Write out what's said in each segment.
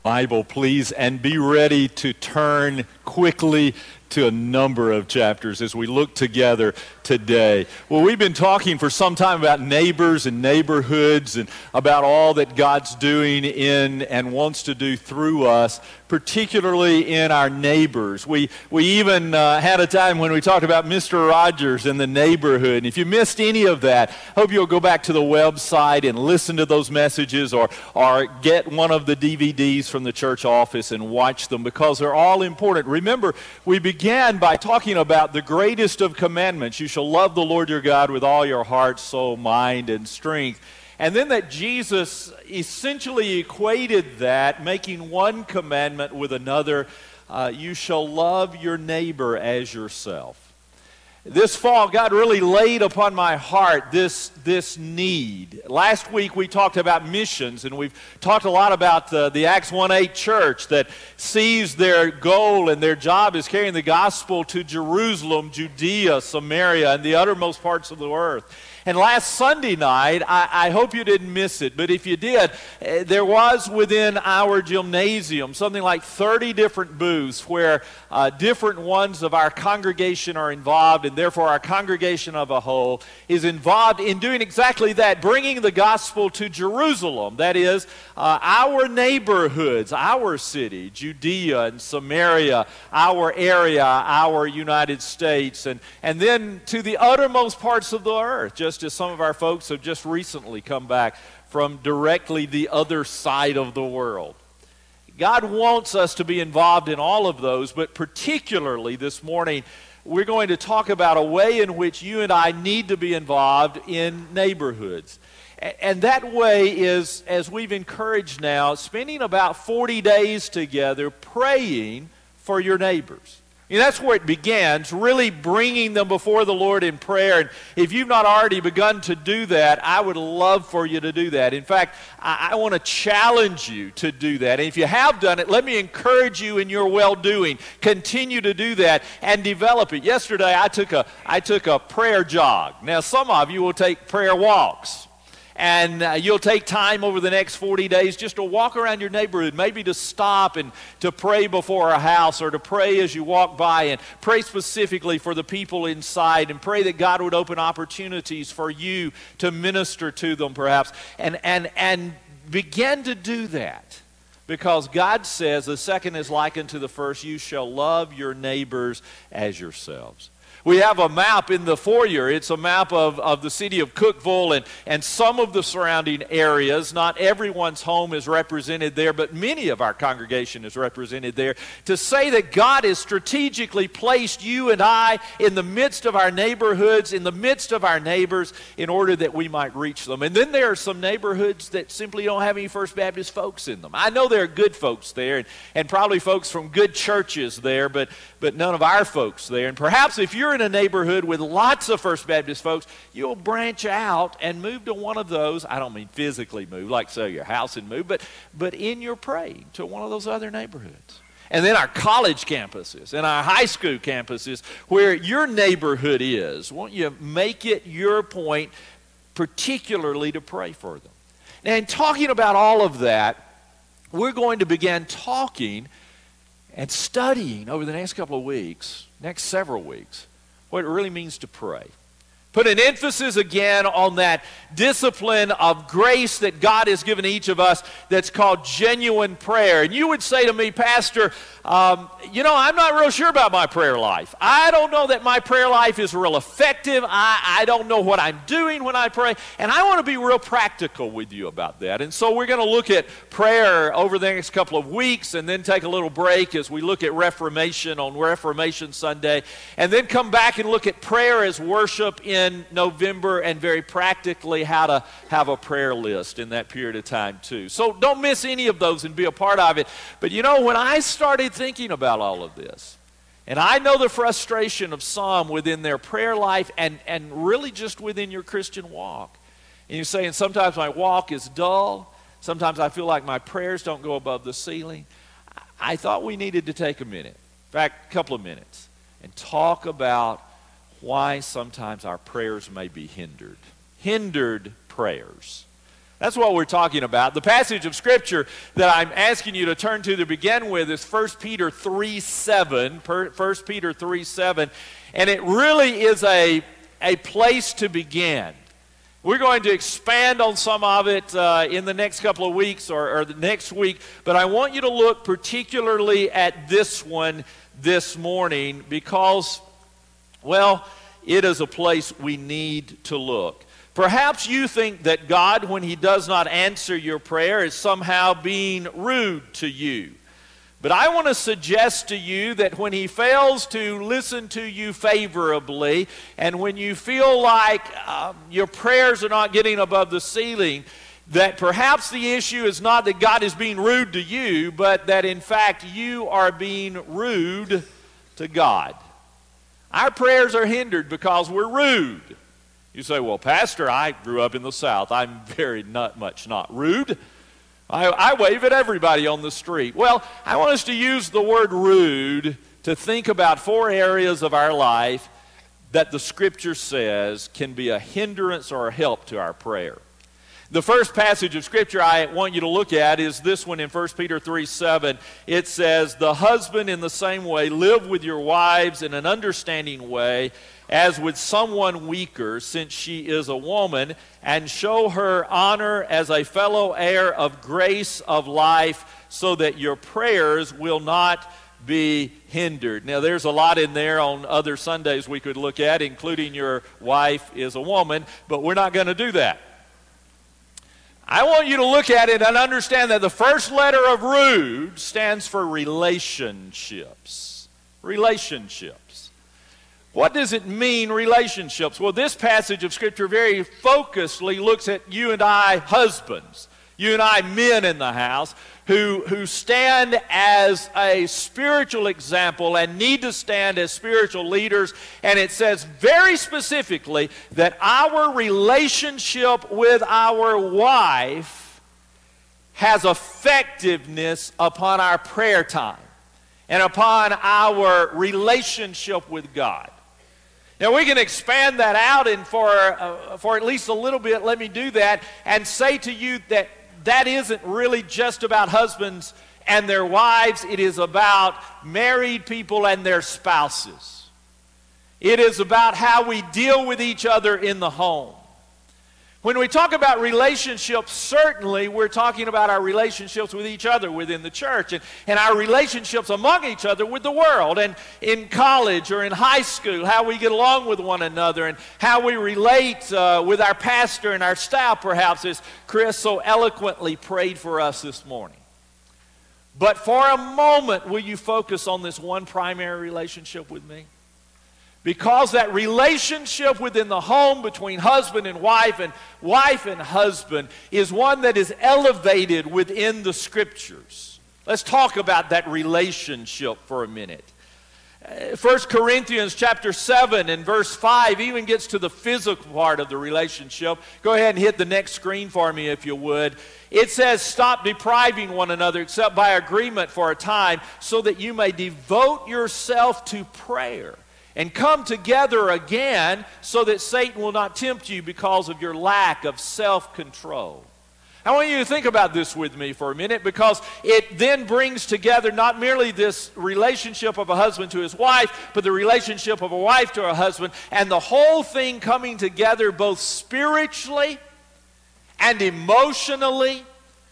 Bible, please, and be ready to turn quickly to a number of chapters as we look together today. Well, we've been talking for some time about neighbors and neighborhoods and about all that God's doing in and wants to do through us, particularly in our neighbors. We even had a time when we talked about Mr. Rogers and the neighborhood. And if you missed any of that, hope you'll go back to the website and listen to those messages or get one of the DVDs from the church office and watch them because they're all important. Remember, we began by talking about the greatest of commandments. You shall love the Lord your God with all your heart, soul, mind, and strength. And then that Jesus essentially equated that, making one commandment with another. You shall love your neighbor as yourself. This fall, God really laid upon my heart this need. Last week we talked about missions, and we've talked a lot about the Acts 1:8 church that sees their goal and their job is carrying the gospel to Jerusalem, Judea, Samaria, and the uttermost parts of the earth. And last Sunday night, I hope you didn't miss it, but if you did, there was within our gymnasium something like 30 different booths where different ones of our congregation are involved, and therefore our congregation of a whole is involved in doing exactly that, bringing the gospel to Jerusalem. That is, our neighborhoods, our city, Judea and Samaria, our area, our United States, and then to the uttermost parts of the earth, just as some of our folks have just recently come back from directly the other side of the world. God wants us to be involved in all of those, but particularly this morning, we're going to talk about a way in which you and I need to be involved in neighborhoods. And that way is, as we've encouraged now, spending about 40 days together praying for your neighbors. And that's where it begins, really bringing them before the Lord in prayer. And if you've not already begun to do that, I would love for you to do that. In fact, I want to challenge you to do that. And if you have done it, let me encourage you in your well-doing. Continue to do that and develop it. Yesterday, I took a prayer jog. Now, some of you will take prayer walks. And you'll take time over the next 40 days just to walk around your neighborhood, maybe to stop and to pray before a house or to pray as you walk by and pray specifically for the people inside and pray that God would open opportunities for you to minister to them perhaps and begin to do that. Because God says the second is likened to the first, you shall love your neighbors as yourselves. We have a map in the foyer. It's a map of the city of Cookeville and some of the surrounding areas. Not everyone's home is represented there, but many of our congregation is represented there. To say that God has strategically placed you and I in the midst of our neighborhoods, in the midst of our neighbors, in order that we might reach them. And then there are some neighborhoods that simply don't have any First Baptist folks in them. I know there are good folks there and probably folks from good churches there, but none of our folks there. And perhaps if you're in a neighborhood with lots of First Baptist folks, you'll branch out and move to one of those. I don't mean physically move, like sell your house and move, but in your praying to one of those other neighborhoods. And then our college campuses and our high school campuses where your neighborhood is. Won't you make it your point particularly to pray for them? Now, in talking about all of that, we're going to begin talking and studying over the next couple of weeks, next several weeks, what it really means to pray. Put an emphasis again on that discipline of grace that God has given each of us that's called genuine prayer. And you would say to me, Pastor, I'm not real sure about my prayer life. I don't know that my prayer life is real effective. I don't know what I'm doing when I pray. And I want to be real practical with you about that. And so we're going to look at prayer over the next couple of weeks and then take a little break as we look at Reformation on Reformation Sunday. And then come back and look at prayer as worship in November and very practically how to have a prayer list in that period of time too. So don't miss any of those and be a part of it. But when I started thinking about all of this, and I know the frustration of some within their prayer life and really just within your Christian walk. And you're saying sometimes my walk is dull. Sometimes I feel like my prayers don't go above the ceiling. I thought we needed to take a minute, in fact, a couple of minutes, and talk about why sometimes our prayers may be hindered. Hindered prayers. That's what we're talking about. The passage of Scripture that I'm asking you to turn to begin with is 1 Peter 3:7. 1 Peter 3:7. And it really is a place to begin. We're going to expand on some of it in the next couple of weeks or the next week, but I want you to look particularly at this one this morning because, well, it is a place we need to look. Perhaps you think that God, when He does not answer your prayer, is somehow being rude to you. But I want to suggest to you that when He fails to listen to you favorably, and when you feel like your prayers are not getting above the ceiling, that perhaps the issue is not that God is being rude to you, but that in fact you are being rude to God. Our prayers are hindered because we're rude. You say, well, Pastor, I grew up in the South. I'm very not rude. I wave at everybody on the street. Well, I want us to use the word rude to think about 4 areas of our life that the Scripture says can be a hindrance or a help to our prayer. The first passage of Scripture I want you to look at is this one in 1 Peter 3:7. It says, "The husband in the same way live with your wives in an understanding way, as with someone weaker, since she is a woman, and show her honor as a fellow heir of grace of life, so that your prayers will not be hindered." Now, there's a lot in there on other Sundays we could look at, including your wife is a woman, but we're not going to do that. I want you to look at it and understand that the first letter of rude stands for relationships. Relationships. What does it mean, relationships? Well, this passage of Scripture very focusedly looks at you and I husbands, you and I men in the house, who stand as a spiritual example and need to stand as spiritual leaders. And it says very specifically that our relationship with our wife has effectiveness upon our prayer time and upon our relationship with God. Now, we can expand that out, and for at least a little bit, let me do that and say to you that isn't really just about husbands and their wives. It is about married people and their spouses. It is about how we deal with each other in the home. When we talk about relationships, certainly we're talking about our relationships with each other within the church and our relationships among each other with the world, and in college or in high school, how we get along with one another and how we relate with our pastor and our staff, perhaps, as Chris so eloquently prayed for us this morning. But for a moment, will you focus on this one primary relationship with me? Because that relationship within the home between husband and wife and husband is one that is elevated within the Scriptures. Let's talk about that relationship for a minute. 1 Corinthians chapter 7 and verse 5 even gets to the physical part of the relationship. Go ahead and hit the next screen for me if you would. It says, "Stop depriving one another except by agreement for a time, so that you may devote yourself to prayer. And come together again so that Satan will not tempt you because of your lack of self-control." I want you to think about this with me for a minute, because it then brings together not merely this relationship of a husband to his wife, but the relationship of a wife to her husband, and the whole thing coming together both spiritually and emotionally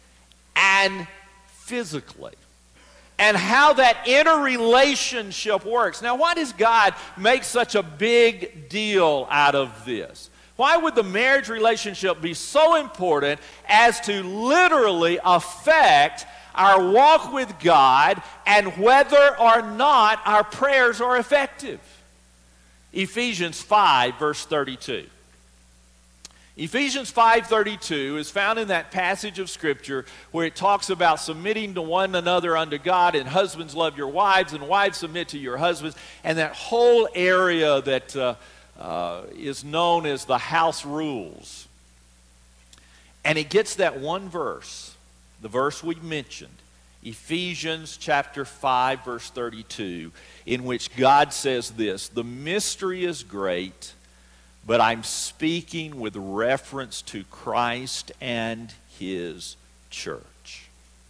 and physically. And how that interrelationship works. Now, why does God make such a big deal out of this? Why would the marriage relationship be so important as to literally affect our walk with God and whether or not our prayers are effective? Ephesians 5, verse 32. Ephesians 5:32 is found in that passage of Scripture where it talks about submitting to one another unto God, and husbands love your wives, and wives submit to your husbands, and that whole area that is known as the house rules. And it gets that one verse, the verse we mentioned, Ephesians chapter 5, verse 32, in which God says this, "The mystery is great, but I'm speaking with reference to Christ and His church.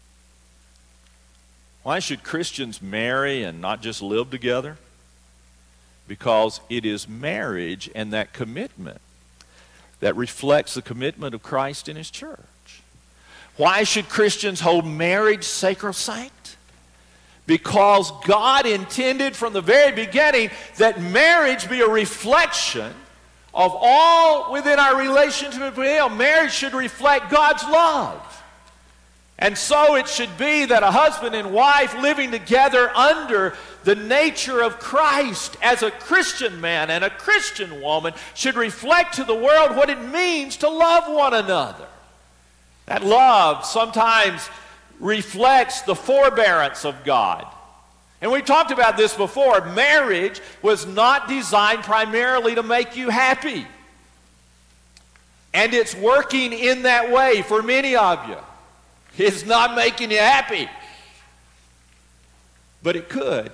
Why should Christians marry and not just live together? Because it is marriage and that commitment that reflects the commitment of Christ and His church. Why should Christians hold marriage sacrosanct? Because God intended from the very beginning that marriage be a reflection of all within our relationship with Him. Marriage should reflect God's love. And so it should be that a husband and wife living together under the nature of Christ as a Christian man and a Christian woman should reflect to the world what it means to love one another. That love sometimes reflects the forbearance of God. And we talked about this before. Marriage was not designed primarily to make you happy. And it's working in that way for many of you. It's not making you happy. But it could.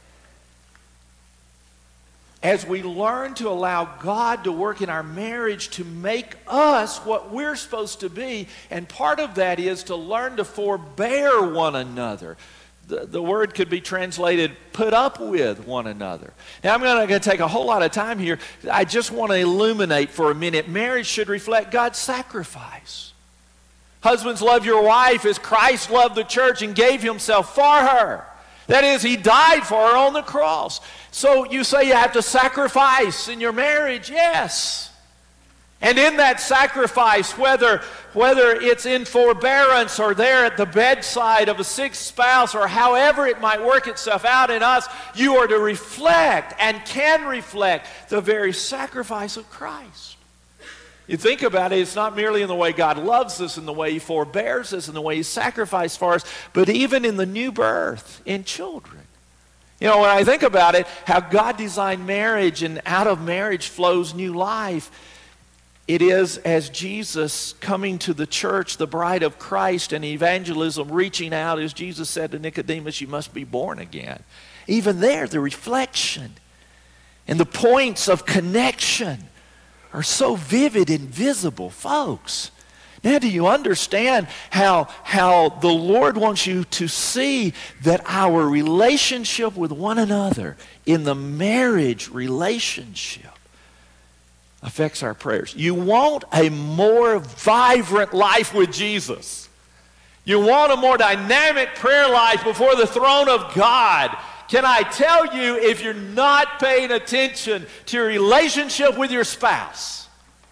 As we learn to allow God to work in our marriage to make us what we're supposed to be, and part of that is to learn to forbear one another. The word could be translated, put up with one another. Now, I'm not going to take a whole lot of time here. I just want to illuminate for a minute. Marriage should reflect God's sacrifice. Husbands, love your wife as Christ loved the church and gave Himself for her. That is, He died for her on the cross. So you say you have to sacrifice in your marriage? Yes. And in that sacrifice, whether it's in forbearance or there at the bedside of a sick spouse or however it might work itself out in us, you are to reflect and can reflect the very sacrifice of Christ. You think about it, it's not merely in the way God loves us, in the way He forbears us, in the way He sacrificed for us, but even in the new birth in children. You know, when I think about it, how God designed marriage and out of marriage flows new life, it is as Jesus coming to the church, the bride of Christ, and evangelism reaching out, as Jesus said to Nicodemus, you must be born again. Even there, the reflection and the points of connection are so vivid and visible, folks. Now, do you understand how the Lord wants you to see that our relationship with one another in the marriage relationship affects our prayers? You want a more vibrant life with Jesus. You want a more dynamic prayer life before the throne of God. Can I tell you, if you're not paying attention to your relationship with your spouse,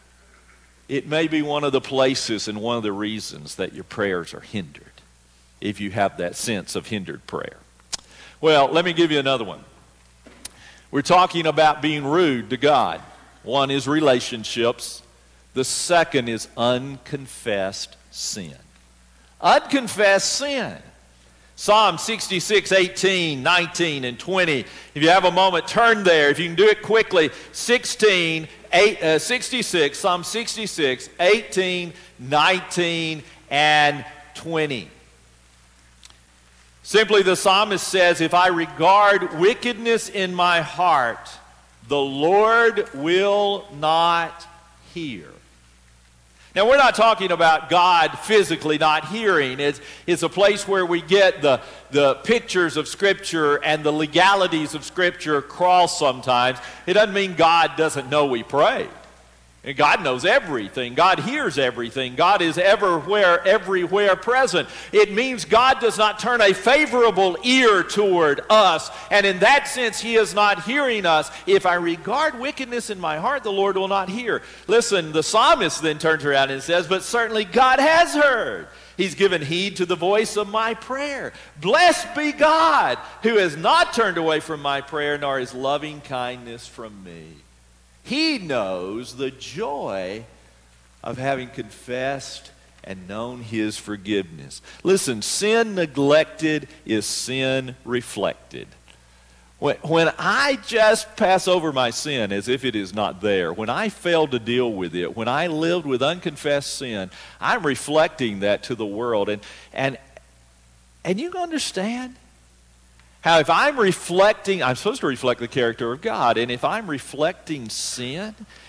it may be one of the places and one of the reasons that your prayers are hindered, if you have that sense of hindered prayer. Well, let me give you another one. We're talking about being rude to God. One is relationships. The second is unconfessed sin. Unconfessed sin. Psalm 66, 18, 19, and 20. If you have a moment, turn there. If you can do it quickly. 66, Psalm 66, 18, 19, and 20. Simply, the psalmist says, if I regard wickedness in my heart, the Lord will not hear. Now, we're not talking about God physically not hearing. It's a place where we get the pictures of Scripture and the legalities of Scripture crossed sometimes. It doesn't mean God doesn't know we pray. And God knows everything. God hears everything. God is everywhere present. It means God does not turn a favorable ear toward us. And in that sense, He is not hearing us. If I regard wickedness in my heart, the Lord will not hear. Listen, the psalmist then turns around and says, but certainly God has heard. He's given heed to the voice of my prayer. Blessed be God, who has not turned away from my prayer, nor His loving kindness from me. He knows the joy of having confessed and known His forgiveness. Listen, sin neglected is sin reflected. When I just pass over my sin as if it is not there, when I fail to deal with it, when I lived with unconfessed sin, I'm reflecting that to the world. And you understand how if I'm reflecting, I'm supposed to reflect the character of God, and if I'm reflecting sin,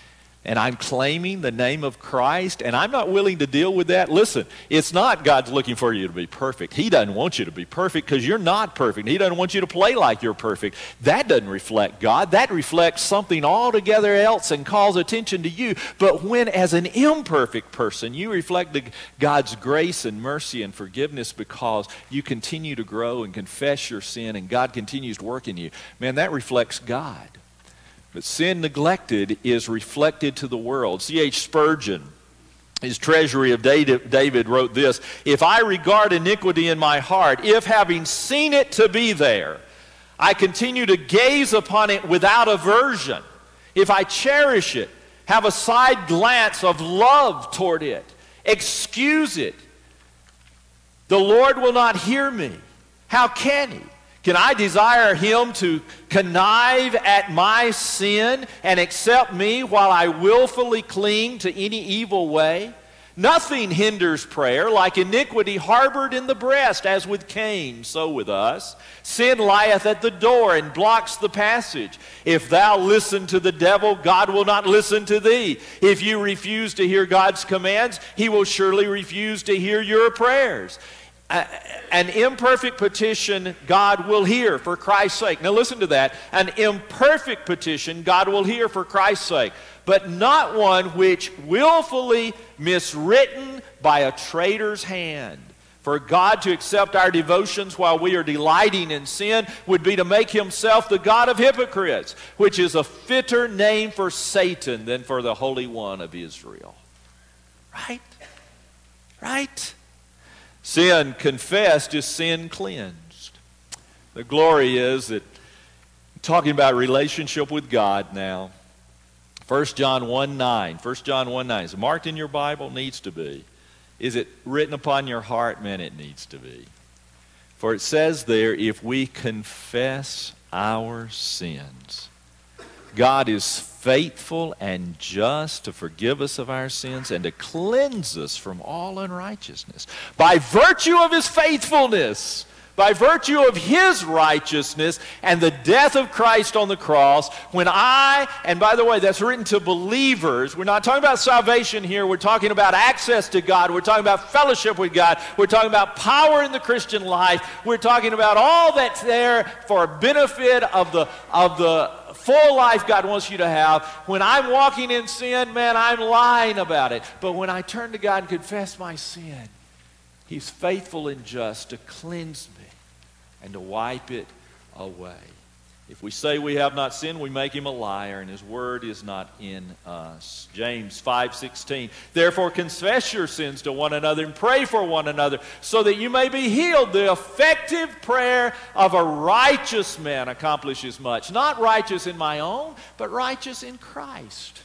and I'm claiming the name of Christ, and I'm not willing to deal with that, listen, it's not God's looking for you to be perfect. He doesn't want you to be perfect because you're not perfect. He doesn't want you to play like you're perfect. That doesn't reflect God. That reflects something altogether else and calls attention to you. But when, as an imperfect person, you reflect God's grace and mercy and forgiveness because you continue to grow and confess your sin and God continues to work in you, man, that reflects God. But sin neglected is reflected to the world. C.H. Spurgeon, his Treasury of David, wrote this: "If I regard iniquity in my heart, if having seen it to be there, I continue to gaze upon it without aversion, if I cherish it, have a side glance of love toward it, excuse it, the Lord will not hear me. How can he? Can I desire him to connive at my sin and accept me while I willfully cling to any evil way? Nothing hinders prayer like iniquity harbored in the breast, as with Cain, so with us. Sin lieth at the door and blocks the passage. If thou listen to the devil, God will not listen to thee. If you refuse to hear God's commands, he will surely refuse to hear your prayers. An imperfect petition God will hear for Christ's sake." Now listen to that. An imperfect petition God will hear for Christ's sake, but not one which willfully miswritten by a traitor's hand. For God to accept our devotions while we are delighting in sin would be to make himself the God of hypocrites, which is a fitter name for Satan than for the Holy One of Israel. Right? Right? Sin confessed is sin cleansed. The glory is that, talking about relationship with God now, 1 John 1:9. 1 John 1:9. Is it marked in your Bible? Needs to be. Is it written upon your heart? Man, it needs to be. For it says there, if we confess our sins, God is faithful and just to forgive us of our sins and to cleanse us from all unrighteousness. By virtue of his faithfulness, by virtue of his righteousness and the death of Christ on the cross, and by the way, that's written to believers. We're not talking about salvation here. We're talking about access to God. We're talking about fellowship with God. We're talking about power in the Christian life. We're talking about all that's there for benefit of the full life God wants you to have. When I'm walking in sin, man, I'm lying about it. But when I turn to God and confess my sin, he's faithful and just to cleanse me and to wipe it away. If we say we have not sinned, we make him a liar, and his word is not in us. James 5:16. Therefore confess your sins to one another and pray for one another so that you may be healed. The effective prayer of a righteous man accomplishes much. Not righteous in my own, but righteous in Christ.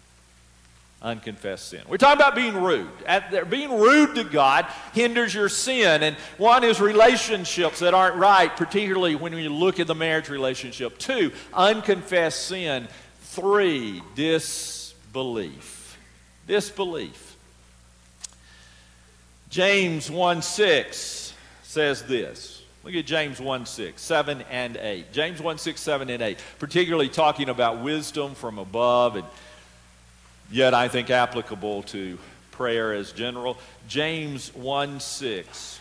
Unconfessed sin. We're talking about being rude. Being rude to God hinders your sin. And one is relationships that aren't right, particularly when you look at the marriage relationship. 2, unconfessed sin. 3, disbelief. Disbelief. James 1:6 says this. Look at James 1:6, 7 and 8. James 1:6, 7 and 8. Particularly talking about wisdom from above, and yet I think applicable to prayer as general. James 1:6.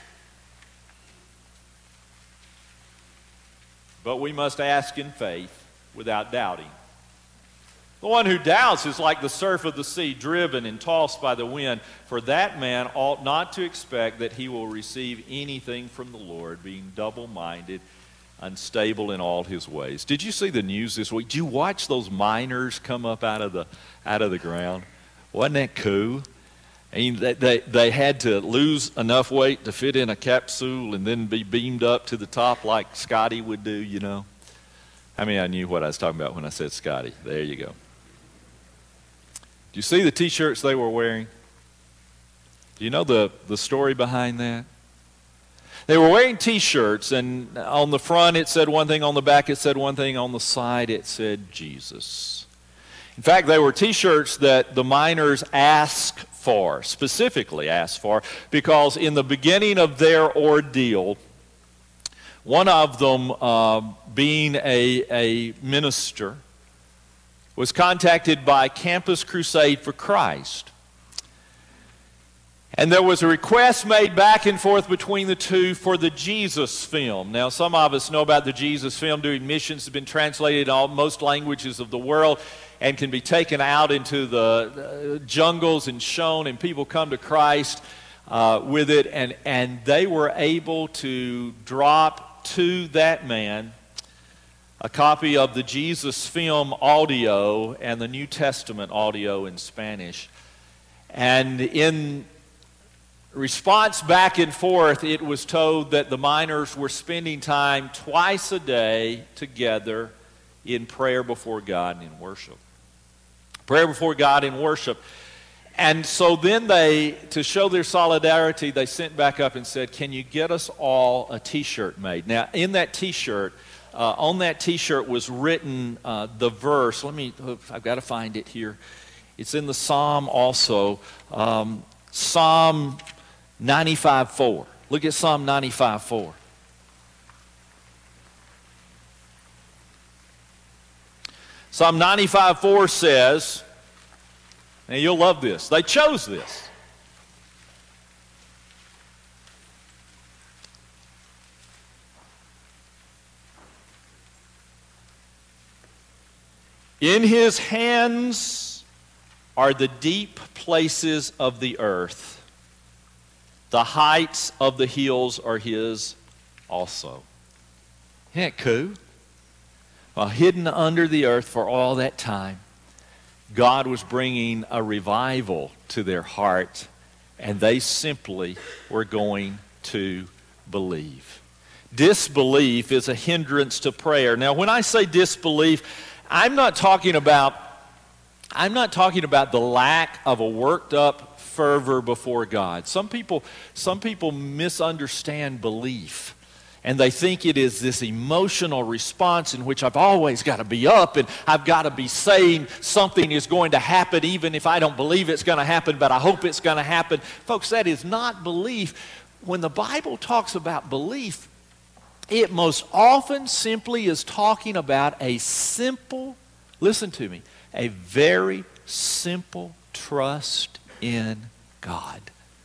But we must ask in faith without doubting. The one who doubts is like the surf of the sea, driven and tossed by the wind. For that man ought not to expect that he will receive anything from the Lord, being double-minded, unstable in all his ways. Did you see the news this week? Did you watch those miners come up out of the ground? Wasn't that cool? I mean, they had to lose enough weight to fit in a capsule and then be beamed up to the top like Scotty would do, you know. I mean, I knew what I was talking about when I said Scotty. There you go. Do you see the T-shirts they were wearing? Do you know the story behind that? They were wearing T-shirts, and on the front it said one thing, on the back it said one thing, on the side it said Jesus. In fact, they were T-shirts that the miners specifically asked for, because in the beginning of their ordeal, one of them being a minister, was contacted by Campus Crusade for Christ. And there was a request made back and forth between the two for the Jesus film. Now, some of us know about the Jesus film. Doing missions has been translated in most languages of the world and can be taken out into the jungles and shown, and people come to Christ with it. And they were able to drop to that man a copy of the Jesus film audio and the New Testament audio in Spanish. And in response back and forth, it was told that the miners were spending time twice a day together in prayer before God and in worship. Prayer before God and worship. And so then they, to show their solidarity, they sent back up and said, can you get us all a t-shirt made? Now, in that t-shirt, on that t-shirt was written the verse. I've got to find it here. It's in the Psalm also. Psalm 95:4. Look at Psalm 95:4. Psalm 95:4 says, and you'll love this, they chose this. In his hands are the deep places of the earth. The heights of the hills are his also. Isn't that cool? While hidden under the earth for all that time, God was bringing a revival to their heart, and they simply were going to believe. Disbelief is a hindrance to prayer. Now, when I say disbelief, I'm not talking about the lack of a worked up fervor before God. Some people misunderstand belief, and they think it is this emotional response in which I've always got to be up and I've got to be saying something is going to happen even if I don't believe it's going to happen, but I hope it's going to happen. Folks, that is not belief. When the Bible talks about belief, it most often simply is talking about a simple, listen to me, a very simple trust in God.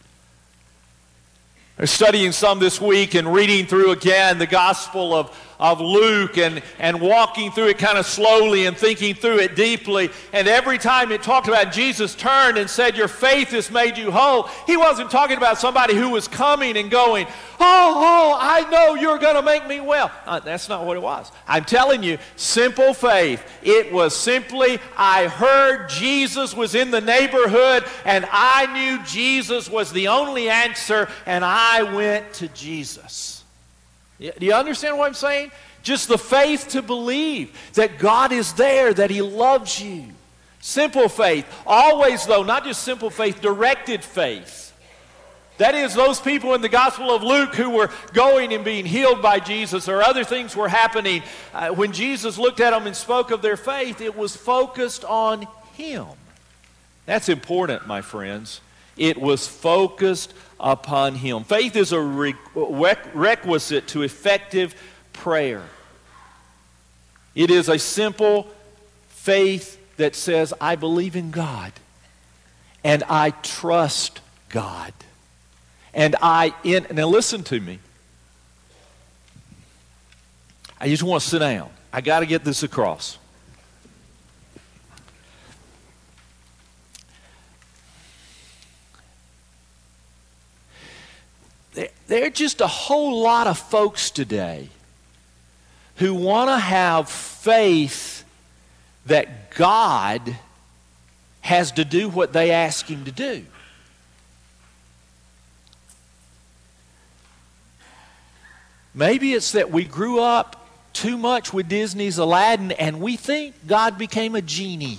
I'm studying some this week and reading through again the Gospel of Luke and walking through it kind of slowly and thinking through it deeply. And every time it talked about Jesus turned and said, your faith has made you whole, he wasn't talking about somebody who was coming and going, oh, I know you're going to make me well. That's not what it was. I'm telling you, simple faith. It was simply, I heard Jesus was in the neighborhood and I knew Jesus was the only answer, and I went to Jesus. Do you understand what I'm saying? Just the faith to believe that God is there, that he loves you. Simple faith. Always, though, not just simple faith, directed faith. That is, those people in the Gospel of Luke who were going and being healed by Jesus, or other things were happening. When Jesus looked at them and spoke of their faith, it was focused on him. That's important, my friends. It was focused upon him. Faith is a requisite to effective prayer. It is a simple faith that says, I believe in God, and I trust God. And now listen to me. I just want to sit down. I got to get this across. There are just a whole lot of folks today who want to have faith that God has to do what they ask him to do. Maybe it's that we grew up too much with Disney's Aladdin and we think God became a genie.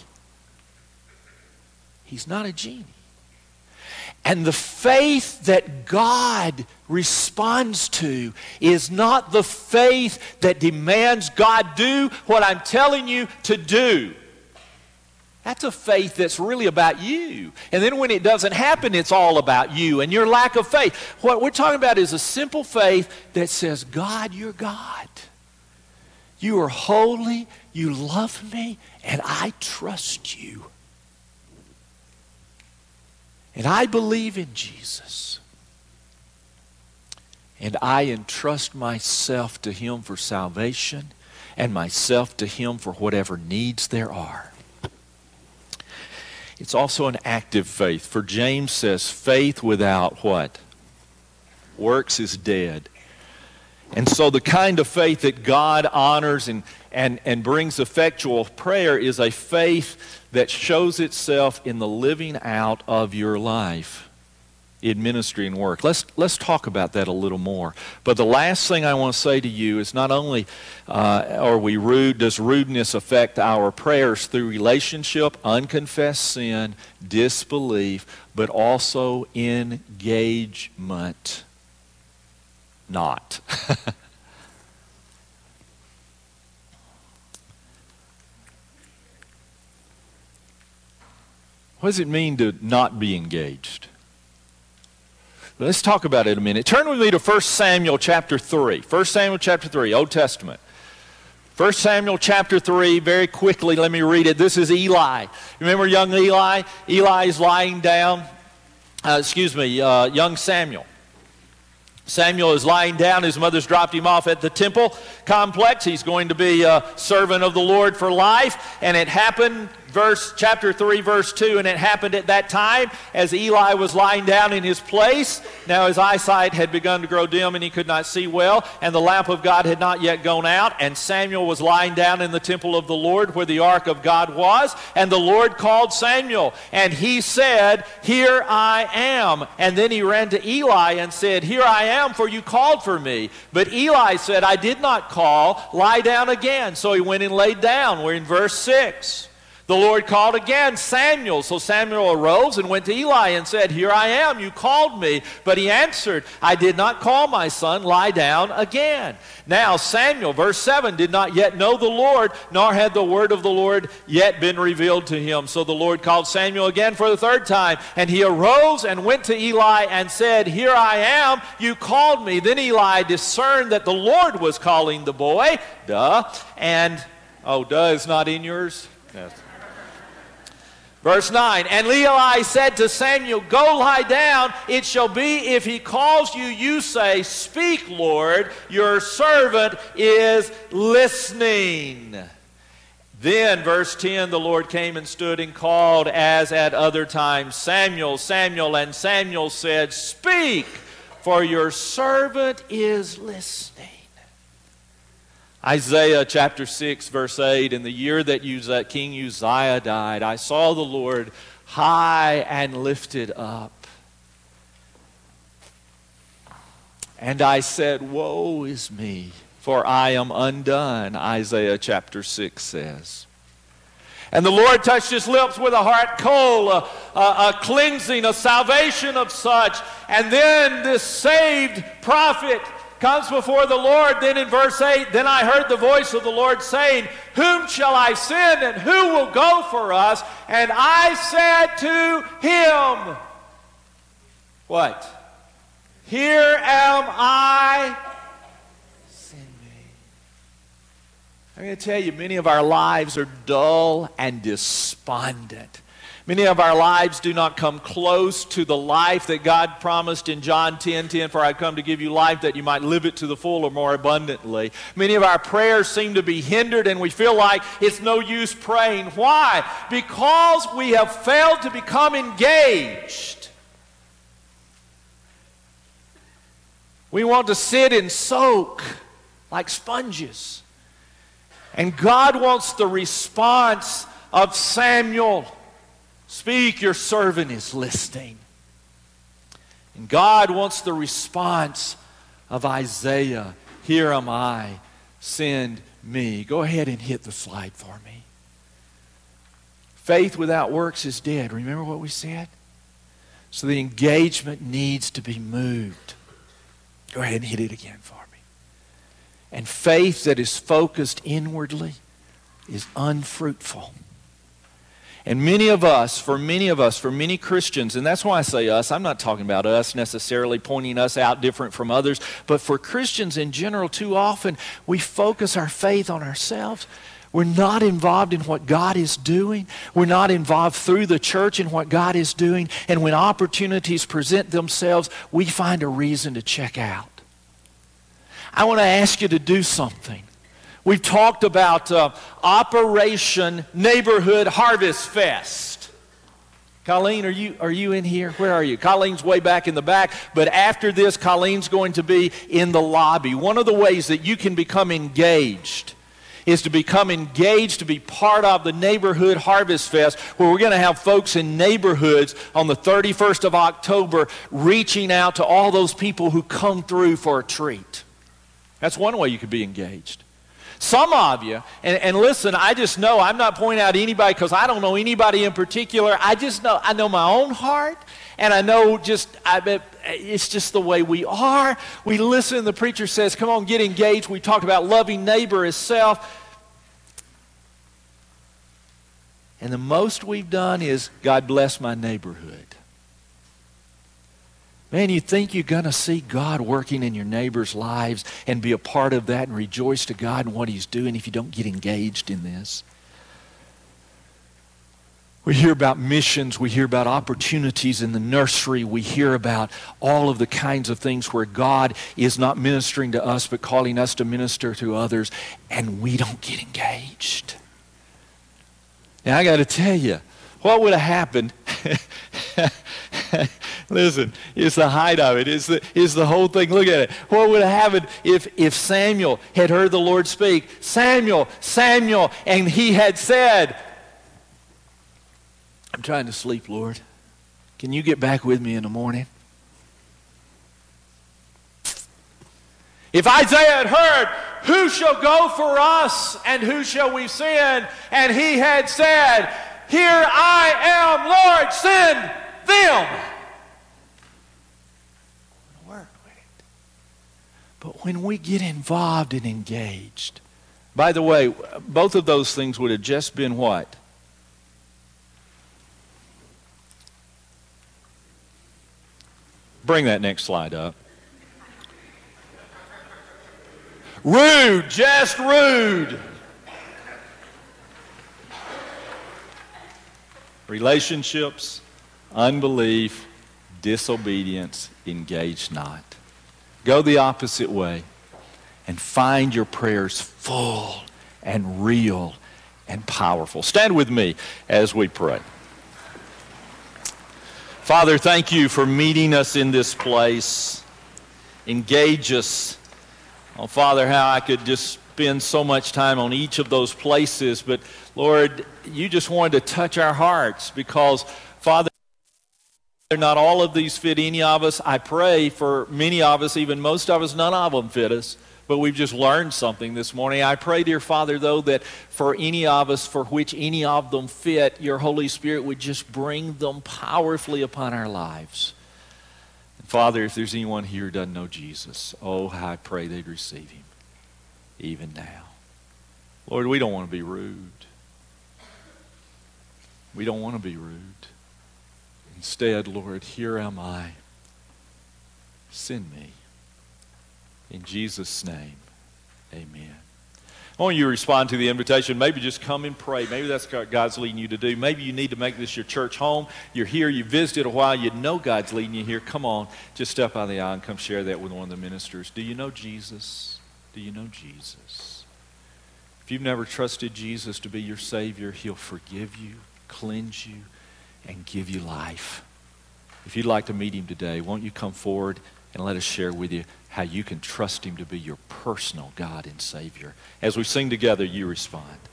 He's not a genie. And the faith that God responds to is not the faith that demands God do what I'm telling you to do. That's a faith that's really about you. And then when it doesn't happen, it's all about you and your lack of faith. What we're talking about is a simple faith that says, God, you're God. You are holy, you love me, and I trust you. And I believe in Jesus. And I entrust myself to Him for salvation and myself to Him for whatever needs there are. It's also an active faith. For James says, faith without what? Works is dead. And so the kind of faith that God honors and brings effectual prayer is a faith that shows itself in the living out of your life in ministry and work. Let's talk about that a little more. But the last thing I want to say to you is not only are we rude, does rudeness affect our prayers through relationship, unconfessed sin, disbelief, but also engagement. Not. What does it mean to not be engaged? Let's talk about it a minute. Turn with me to 1 Samuel chapter 3. 1 Samuel chapter 3, Old Testament. 1 Samuel chapter 3, very quickly, let me read it. This is Eli. Remember young Eli? Eli is lying down. Young Samuel. Samuel is lying down. His mother's dropped him off at the temple complex. He's going to be a servant of the Lord for life. And it happened, chapter 3, verse 2, and it happened at that time as Eli was lying down in his place. Now his eyesight had begun to grow dim and he could not see well, and the lamp of God had not yet gone out. And Samuel was lying down in the temple of the Lord where the ark of God was. And the Lord called Samuel, and he said, "Here I am." And then he ran to Eli and said, "Here I am, for you called for me." But Eli said, "I did not call. Lie down again." So he went and laid down. We're in verse 6. The Lord called again, "Samuel." So Samuel arose and went to Eli and said, "Here I am, you called me." But he answered, "I did not call, my son. Lie down again." Now Samuel, verse 7, did not yet know the Lord, nor had the word of the Lord yet been revealed to him. So the Lord called Samuel again for the third time. And he arose and went to Eli and said, "Here I am, you called me." Then Eli discerned that the Lord was calling the boy. And, duh is not in yours? Yes. Verse 9, and Eli said to Samuel, "Go lie down. It shall be if he calls you, you say, 'Speak, Lord, your servant is listening.'" Then, verse 10, the Lord came and stood and called as at other times, "Samuel, Samuel." And Samuel said, "Speak, for your servant is listening." Isaiah chapter 6, verse 8, "In the year that King Uzziah died, I saw the Lord high and lifted up. And I said, woe is me, for I am undone," Isaiah chapter 6 says. And the Lord touched his lips with a hot coal, a cleansing, a salvation of such. And then this saved prophet comes before the Lord. Then in verse 8, "Then I heard the voice of the Lord saying, 'Whom shall I send, and who will go for us?' And I said to him," what? "Here am I, send me." I'm going to tell you, many of our lives are dull and despondent. Many of our lives do not come close to the life that God promised in John 10:10, "For I come to give you life that you might live it to the full or more abundantly." Many of our prayers seem to be hindered and we feel like it's no use praying. Why? Because we have failed to become engaged. We want to sit and soak like sponges. And God wants the response of Samuel. "Speak, your servant is listening." And God wants the response of Isaiah. "Here am I, send me." Go ahead and hit the slide for me. Faith without works is dead. Remember what we said? So the engagement needs to be moved. Go ahead and hit it again for me. And faith that is focused inwardly is unfruitful. And many of us, for many Christians, and that's why I say us, I'm not talking about us necessarily pointing us out different from others, but for Christians in general, too often we focus our faith on ourselves. We're not involved in what God is doing. We're not involved through the church in what God is doing. And when opportunities present themselves, we find a reason to check out. I want to ask you to do something. We've talked about Operation Neighborhood Harvest Fest. Colleen, are you in here? Where are you? Colleen's way back in the back, but after this, Colleen's going to be in the lobby. One of the ways that you can become engaged is to become engaged to be part of the Neighborhood Harvest Fest, where we're going to have folks in neighborhoods on the 31st of October reaching out to all those people who come through for a treat. That's one way you could be engaged. Some of you, and listen, I just know, I'm not pointing out anybody because I don't know anybody in particular. I know my own heart, and I know it's just the way we are. We listen, the preacher says, come on, get engaged. We talk about loving neighbor as self. And the most we've done is, God bless my neighborhood. Man, you think you're going to see God working in your neighbors' lives and be a part of that and rejoice to God in what He's doing if you don't get engaged in this? We hear about missions. We hear about opportunities in the nursery. We hear about all of the kinds of things where God is not ministering to us but calling us to minister to others, and we don't get engaged. Now, I got to tell you, what would have happened? Listen, it's the height of it. It's the whole thing. Look at it. What would have happened if Samuel had heard the Lord speak? Samuel, Samuel, and he had said, I'm trying to sleep, Lord. Can you get back with me in the morning? If Isaiah had heard, who shall go for us and who shall we send? And he had said, here I am, Lord, send them. But when we get involved and engaged, by the way, both of those things would have just been what? Bring that next slide up. Rude, just rude. Relationships, unbelief, disobedience, engage not. Go the opposite way and find your prayers full and real and powerful. Stand with me as we pray. Father, thank you for meeting us in this place. Engage us. Oh, Father, how I could just spend so much time on each of those places, but Lord, you just wanted to touch our hearts because, Father, not all of these fit any of us. I pray for many of us, even most of us, none of them fit us. But we've just learned something this morning. I pray, dear Father, though, that for any of us for which any of them fit, your Holy Spirit would just bring them powerfully upon our lives. And Father, if there's anyone here who doesn't know Jesus, oh, how I pray they'd receive him even now. Lord, we don't want to be rude. We don't want to be rude. Instead, Lord, here am I. Send me. In Jesus' name, amen. I want you to respond to the invitation. Maybe just come and pray. Maybe that's what God's leading you to do. Maybe you need to make this your church home. You're here, you visited a while, you know God's leading you here. Come on, just step out of the aisle and come share that with one of the ministers. Do you know Jesus? Do you know Jesus? If you've never trusted Jesus to be your Savior, he'll forgive you, cleanse you, and give you life. If you'd like to meet him today, won't you come forward and let us share with you how you can trust him to be your personal God and Savior. As we sing together, you respond.